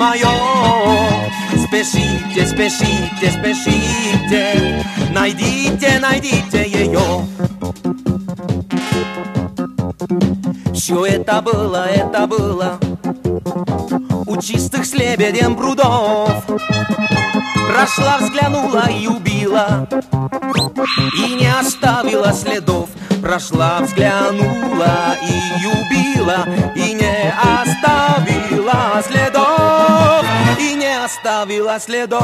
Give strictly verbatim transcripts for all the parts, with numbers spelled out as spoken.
мое. Спешите, спешите, спешите, найдите, найдите ее. Все это было, это было у чистых с лебедем прудов. Прошла, взглянула и убила, и не оставила следов. Прошла, взглянула и убила, и не оставила следов, и не оставила следов.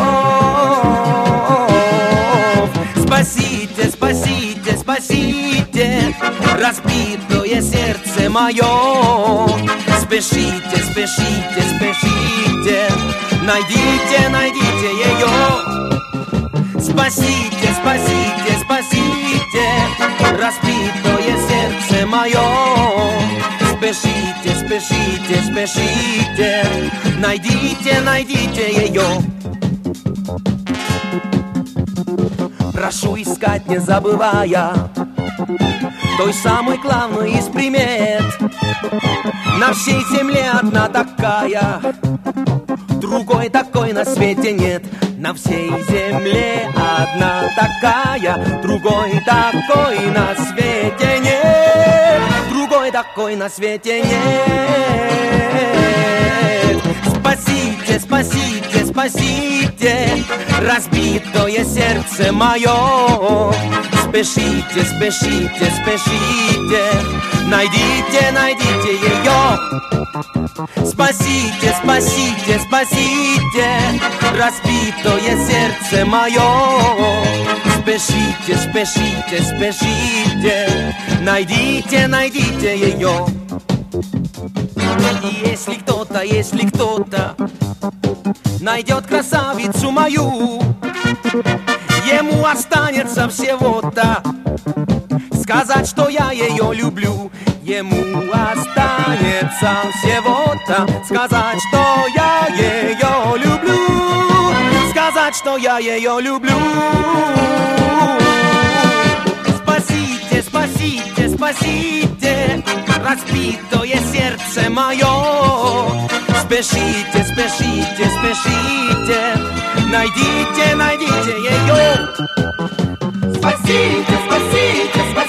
Спасите, спасите, спасите разбитое сердце мое. Спешите, спешите, спешите, найдите, найдите ее. Спасите, спасите, спасите разбитое сердце мое. Спешите, спешите, спешите, найдите, найдите ее. Прошу искать, не забывая той самой главной из примет. На всей земле одна такая, другой такой на свете нет. На всей земле одна такая, другой такой на свете нет. Другой такой на свете нет. Спасите, спасите, спасите разбитое сердце мое. Спешите, спешите, спешите, найдите, найдите ее. Спасите, спасите, спасите разбитое сердце мое. Спешите, спешите, спешите, найдите, найдите ее. И если кто-то, если кто-то найдет красавицу мою, ему останется всего-то сказать, что я ее люблю. Ему останется всего-то сказать, что я ее люблю. Сказать, что я ее люблю. Спасите, спасите, спасите разбитое сердце мое. Спешите, спешите, спешите, найдите, найдите ее. Спасите, спасите, спасите